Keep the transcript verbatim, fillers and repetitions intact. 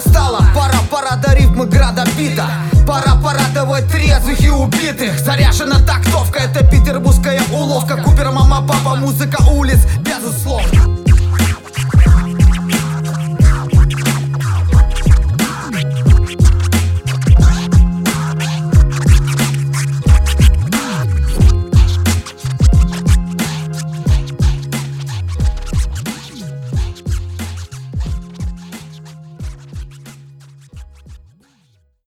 настала. Пора, пора до рифмы града бита. Пора порадовать трезвых и убитых. Заряжена тактовка, это петербургская уловка. Купер, мама, папа, музыка улиц, безусловно.